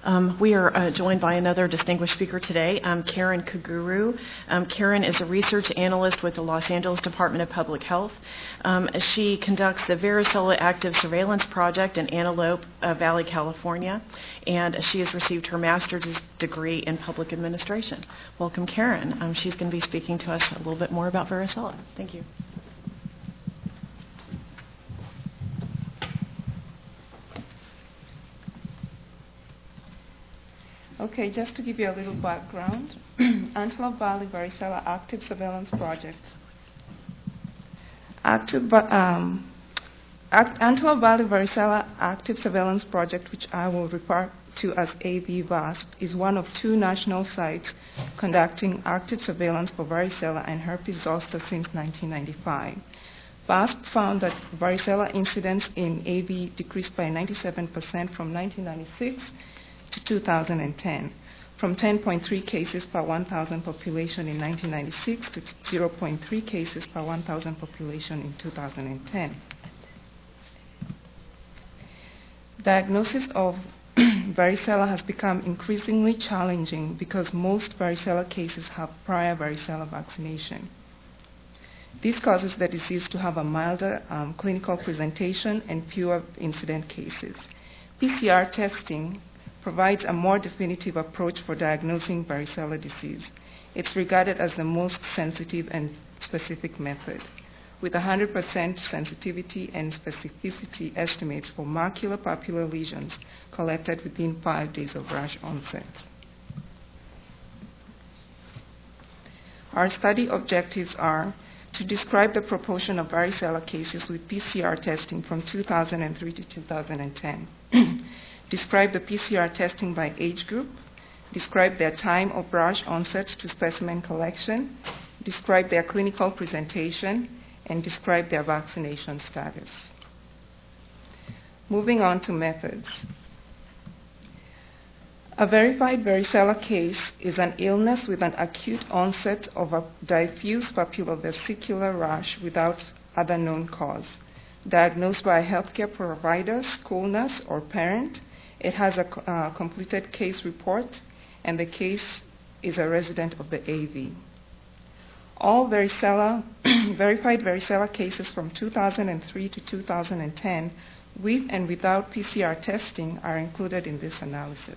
We are joined by another distinguished speaker today, Karen Kaguru. Karen is a research analyst with the Los Angeles Department of Public Health. She conducts the Varicella Active Surveillance Project in Antelope Valley, California, and she has received her master's degree in public administration. Welcome, Karen. She's going to be speaking to us a little bit more about varicella. Thank you. Okay, just to give you a little background, Antelope Valley Varicella Active Surveillance Project. Antelope Valley Varicella Active Surveillance Project, which I will refer to as AV-VASP, is one of two national sites conducting active surveillance for varicella and herpes zoster since 1995. VASP found that varicella incidence in AV decreased by 97% from 1996 to 2010, from 10.3 cases per 1,000 population in 1996 to 0.3 cases per 1,000 population in 2010. Diagnosis of varicella has become increasingly challenging because most varicella cases have prior varicella vaccination. This causes the disease to have a milder clinical presentation and fewer incident cases. PCR testing provides a more definitive approach for diagnosing varicella disease. It's regarded as the most sensitive and specific method, with 100% sensitivity and specificity estimates for maculopapular lesions collected within 5 days of rash onset. Our study objectives are to describe the proportion of varicella cases with PCR testing from 2003 to 2010. Describe the PCR testing by age group, describe their time of rash onset to specimen collection, describe their clinical presentation, and describe their vaccination status. Moving on to methods. A verified varicella case is an illness with an acute onset of a diffuse papulovesicular rash without other known cause, diagnosed by a healthcare provider, school nurse, or parent. It has a completed case report, and the case is a resident of the AV. All verified varicella cases from 2003 to 2010, with and without PCR testing, are included in this analysis.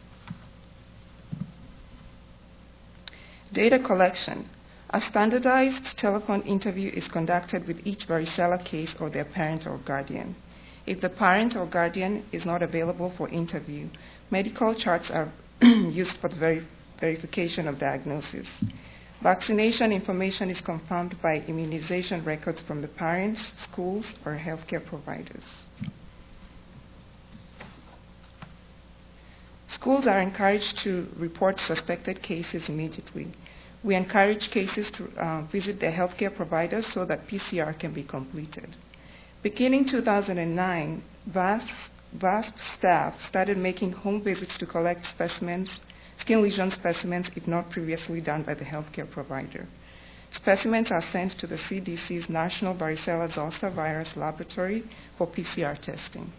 Data collection. A standardized telephone interview is conducted with each varicella case or their parent or guardian. If the parent or guardian is not available for interview, medical charts are used for the verification of diagnosis. Vaccination information is confirmed by immunization records from the parents, schools, or healthcare providers. Schools are encouraged to report suspected cases immediately. We encourage cases to visit their healthcare providers so that PCR can be completed. Beginning 2009, VASP staff started making home visits to collect specimens, skin lesion specimens, if not previously done by the healthcare provider. Specimens are sent to the CDC's National Varicella Zoster Virus Laboratory for PCR testing.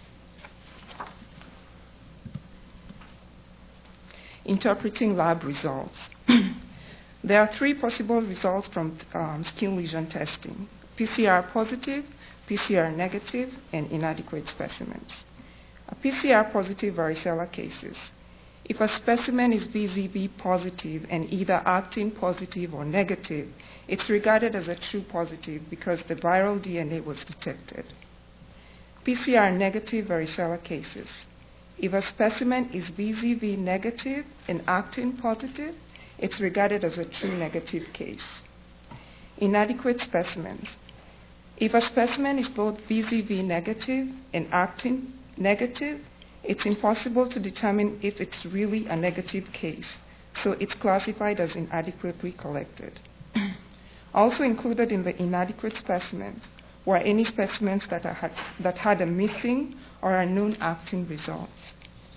Interpreting lab results. There are three possible results from skin lesion testing: PCR positive, PCR negative, and inadequate specimens. A PCR positive varicella cases. If a specimen is VZV positive and either actin positive or negative, it's regarded as a true positive because the viral DNA was detected. PCR negative varicella cases. If a specimen is VZV negative and actin positive, it's regarded as a true negative case. Inadequate specimens. If a specimen is both VZV negative and actin negative, it's impossible to determine if it's really a negative case, so it's classified as inadequately collected. Also included in the inadequate specimens were any specimens that had a missing or unknown actin results.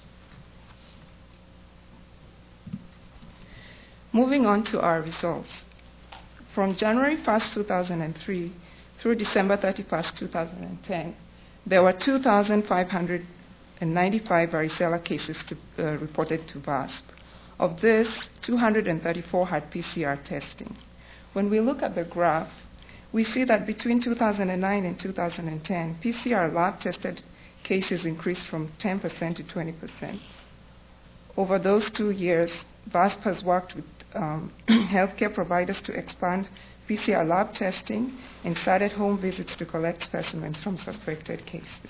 Moving on to our results. From January 1st, 2003 through December 31st, 2010, there were 2,500 and 95 varicella cases reported to VASP. Of this, 234 had PCR testing. When we look at the graph, we see that between 2009 and 2010, PCR lab-tested cases increased from 10% to 20%. Over those 2 years, VASP has worked with healthcare providers to expand PCR lab testing and started home visits to collect specimens from suspected cases.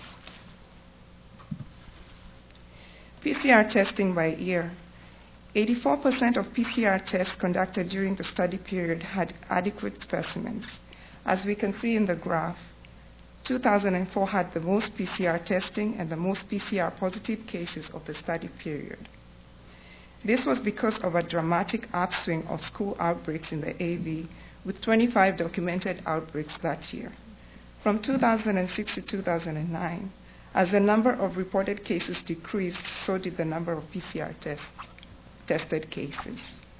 PCR testing by year. 84% of PCR tests conducted during the study period had adequate specimens. As we can see in the graph, 2004 had the most PCR testing and the most PCR positive cases of the study period. This was because of a dramatic upswing of school outbreaks in the AV, with 25 documented outbreaks that year. From 2006 to 2009, as the number of reported cases decreased, so did the number of PCR tested cases.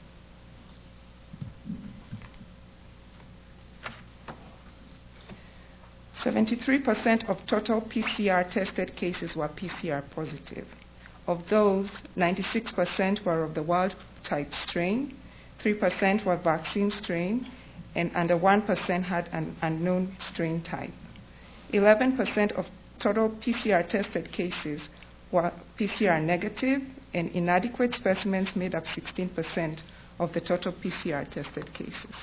"73% of total PCR tested cases were PCR positive. Of those, 96% were of the wild-type strain, 3% were vaccine strain, and under 1% had an unknown strain type. 11% of total PCR tested cases were PCR negative, and inadequate specimens made up 16% of the total PCR tested cases.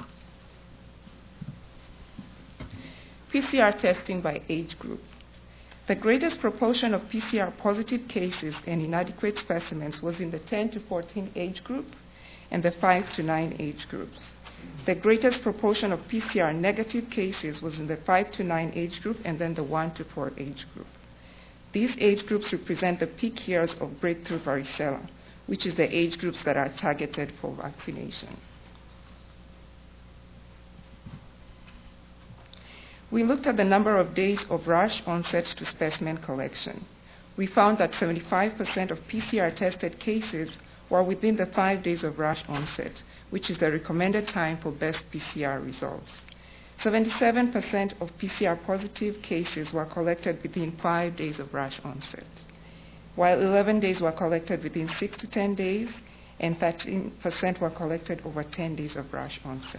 PCR testing by age group. The greatest proportion of PCR positive cases and inadequate specimens was in the 10 to 14 age group and the 5 to 9 age groups. The greatest proportion of PCR negative cases was in the 5 to 9 age group and then the 1 to 4 age group. These age groups represent the peak years of breakthrough varicella, which is the age groups that are targeted for vaccination. We looked at the number of days of rush onset to specimen collection. We found that 75% of PCR tested cases were within the 5 days of rush onset, which is the recommended time for best PCR results. 77% of PCR positive cases were collected within 5 days of rush onset, while 11 days were collected within 6 to 10 days, and 13% were collected over 10 days of rush onset.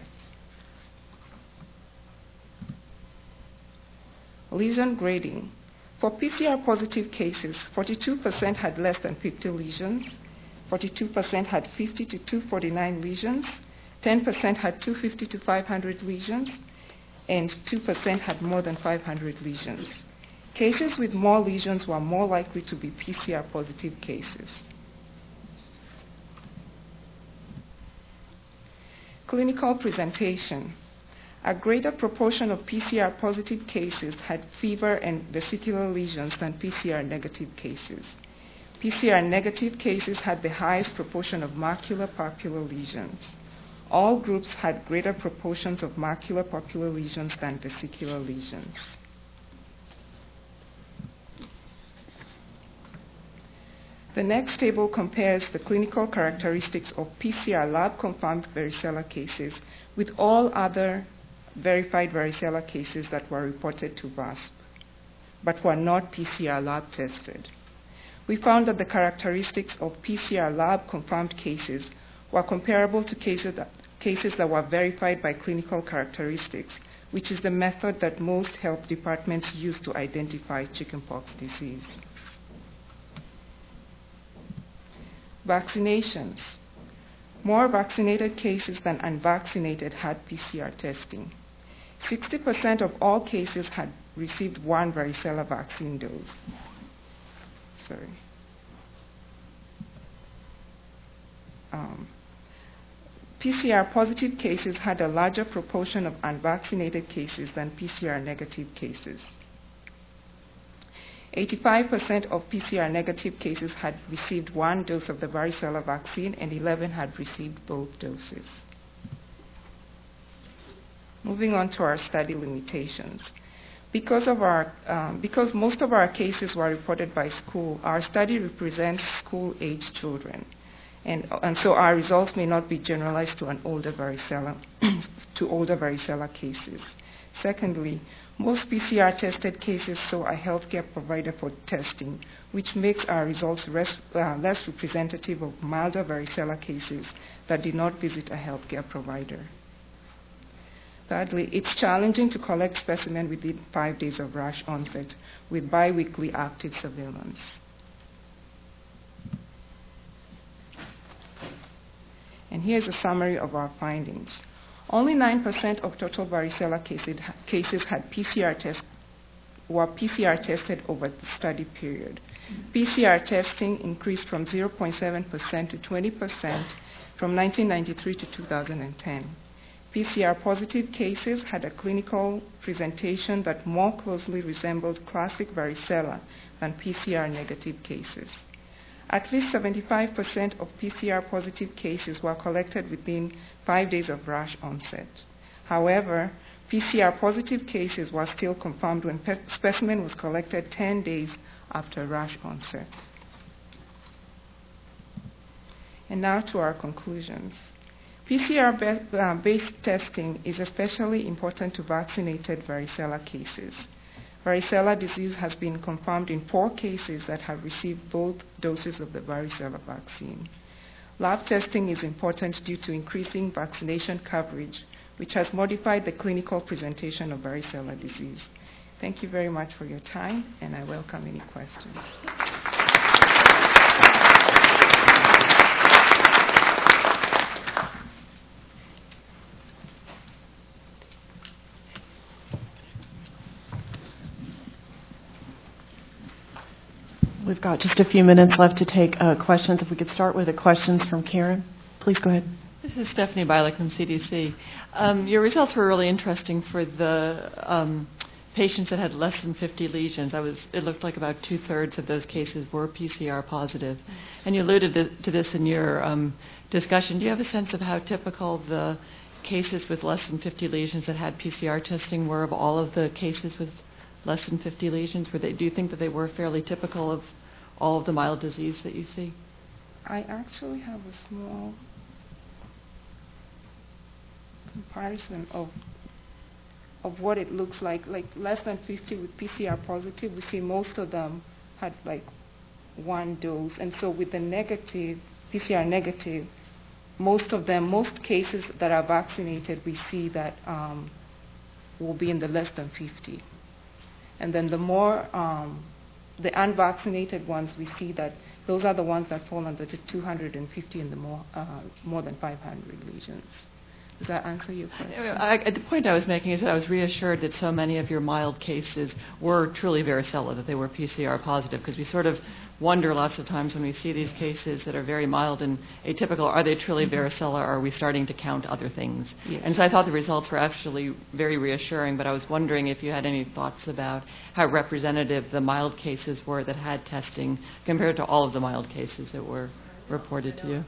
Lesion grading. For PCR positive cases, 42% had less than 50 lesions, 42% had 50 to 249 lesions, 10% had 250 to 500 lesions, and 2% had more than 500 lesions. Cases with more lesions were more likely to be PCR positive cases. Clinical presentation. A greater proportion of PCR positive cases had fever and vesicular lesions than PCR negative cases. PCR negative cases had the highest proportion of macular-papular lesions. All groups had greater proportions of macular-papular lesions than vesicular lesions. The next table compares the clinical characteristics of PCR lab-confirmed varicella cases with all other verified varicella cases that were reported to VASP, but were not PCR lab tested. We found that the characteristics of PCR lab-confirmed cases were comparable to cases that were verified by clinical characteristics, which is the method that most health departments use to identify chickenpox disease. Vaccinations. More vaccinated cases than unvaccinated had PCR testing. 60% of all cases had received one varicella vaccine dose. PCR positive cases had a larger proportion of unvaccinated cases than PCR negative cases. 85% of PCR negative cases had received one dose of the varicella vaccine and 11 had received both doses. Moving on to our study limitations. Because most of our cases were reported by school, our study represents school-age children. And so our results may not be generalized to older varicella cases. Secondly, most PCR-tested cases saw a healthcare provider for testing, which makes our results less representative of milder varicella cases that did not visit a healthcare provider. Thirdly, it's challenging to collect specimen within 5 days of rash onset with biweekly active surveillance. And here's a summary of our findings. Only 9% of total varicella cases had were PCR tested over the study period. PCR testing increased from 0.7% to 20% from 1993 to 2010. PCR positive cases had a clinical presentation that more closely resembled classic varicella than PCR negative cases. At least 75% of PCR positive cases were collected within 5 days of rash onset. However, PCR positive cases were still confirmed when specimen was collected 10 days after rash onset. And now to our conclusions. PCR-based testing is especially important to vaccinated varicella cases. Varicella disease has been confirmed in 4 cases that have received both doses of the varicella vaccine. Lab testing is important due to increasing vaccination coverage, which has modified the clinical presentation of varicella disease. Thank you very much for your time, and I welcome any questions. We've got just a few minutes left to take questions. If we could start with the questions from Karen. Please go ahead. This is Stephanie Bialik from CDC. Your results were really interesting for the patients that had less than 50 lesions. It looked like about 2/3 of those cases were PCR positive. And you alluded to this in your discussion. Do you have a sense of how typical the cases with less than 50 lesions that had PCR testing were of all of the cases with less than 50 lesions? Do you think that they were fairly typical of all of the mild disease that you see? I actually have a small comparison of what it looks like less than 50 with PCR positive. We see most of them had like 1 dose, and so with the negative, PCR negative, most cases that are vaccinated, we see that will be in the less than 50. And then the more, the unvaccinated ones, we see that those are the ones that fall under the 250 and the more than 500 lesions. Does that answer your question? The point I was making is that I was reassured that so many of your mild cases were truly varicella, that they were PCR positive, because we sort of wonder lots of times when we see these cases that are very mild and atypical, are they truly varicella, or are we starting to count other things? Yes. And so I thought the results were actually very reassuring, but I was wondering if you had any thoughts about how representative the mild cases were that had testing compared to all of the mild cases that were reported to you.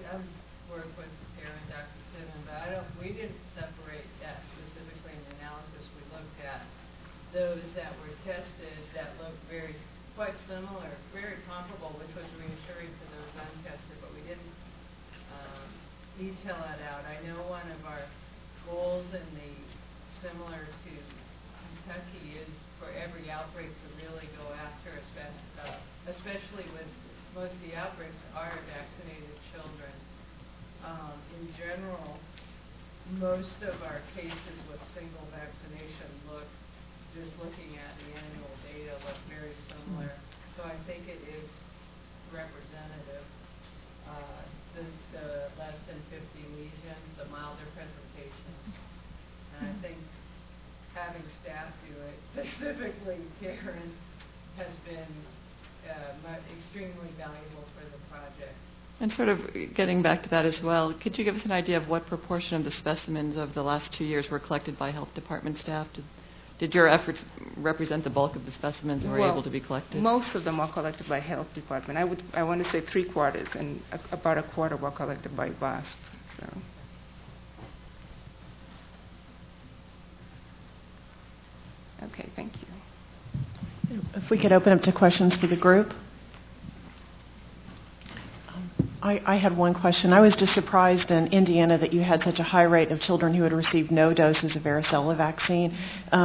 We didn't separate that specifically in the analysis. We looked at those that were tested that looked quite similar, very comparable, which was reassuring for those untested, but we didn't detail that out. I know one of our goals similar to Kentucky is for every outbreak to really go after, especially with most of the outbreaks are vaccinated children. In general, most of our cases with single vaccination just looking at the annual data, look very similar. So I think it is representative. The less than 50 lesions, the milder presentations. And I think having staff do it, specifically Karen, has been extremely valuable for the project. And sort of getting back to that as well, could you give us an idea of what proportion of the specimens of the last 2 years were collected by health department staff? Did your efforts represent the bulk of the specimens that were able to be collected? Most of them were collected by health department. I want to say 3/4, and about 1/4 were collected by VASP. So. Okay, thank you. If we could open up to questions for the group. I had one question. I was just surprised in Indiana that you had such a high rate of children who had received no doses of varicella vaccine.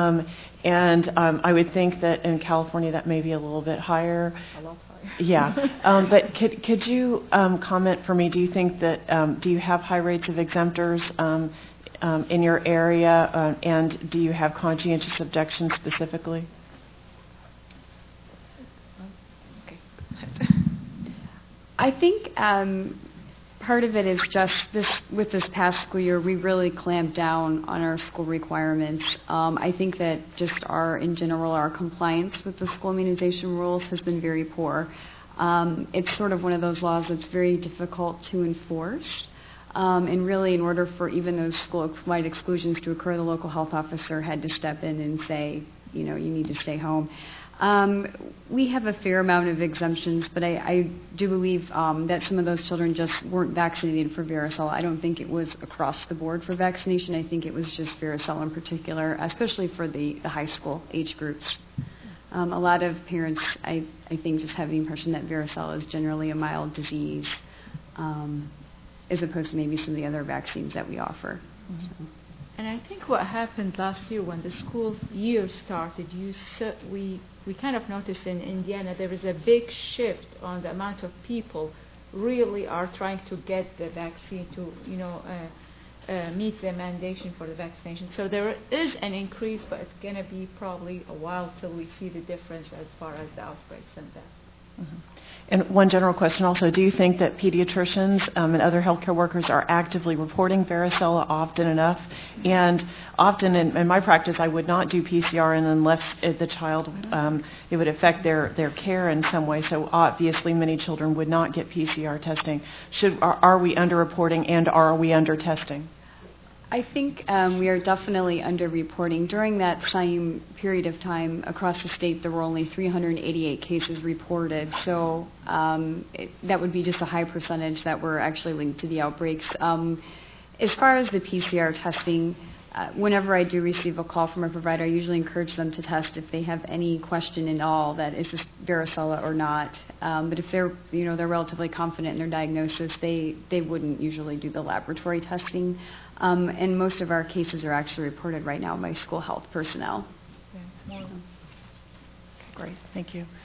I would think that in California that may be a little bit higher. A lot higher. Yeah. But could you comment for me, do you think that, do you have high rates of exemptors in your area, and do you have conscientious objections specifically? I think part of it is just with this past school year, we really clamped down on our school requirements. I think that just in general, our compliance with the school immunization rules has been very poor. It's sort of one of those laws that's very difficult to enforce. And really, in order for even those school-wide exclusions to occur, the local health officer had to step in and say, you need to stay home. We have a fair amount of exemptions, but I do believe that some of those children just weren't vaccinated for varicella. I don't think it was across the board for vaccination. I think it was just varicella in particular, especially for the high school age groups. A lot of parents, I think, just have the impression that varicella is generally a mild disease, as opposed to maybe some of the other vaccines that we offer. Mm-hmm. So. And I think what happened last year when the school year started, we kind of noticed in Indiana there is a big shift on the amount of people really are trying to get the vaccine to, meet the mandation for the vaccination. So there is an increase, but it's going to be probably a while till we see the difference as far as the outbreaks and that. Mm-hmm. And one general question also, do you think that pediatricians and other healthcare workers are actively reporting varicella often enough? And often in my practice, I would not do PCR unless the child, it would affect their care in some way. So obviously many children would not get PCR testing. Are we underreporting and are we under-testing? I think we are definitely under-reporting. During that same period of time, across the state, there were only 388 cases reported. So that would be just a high percentage that were actually linked to the outbreaks. As far as the PCR testing, whenever I do receive a call from a provider, I usually encourage them to test if they have any question at all that is this varicella or not. But if they're relatively confident in their diagnosis, they wouldn't usually do the laboratory testing. And most of our cases are actually reported right now by school health personnel. Great, thank you.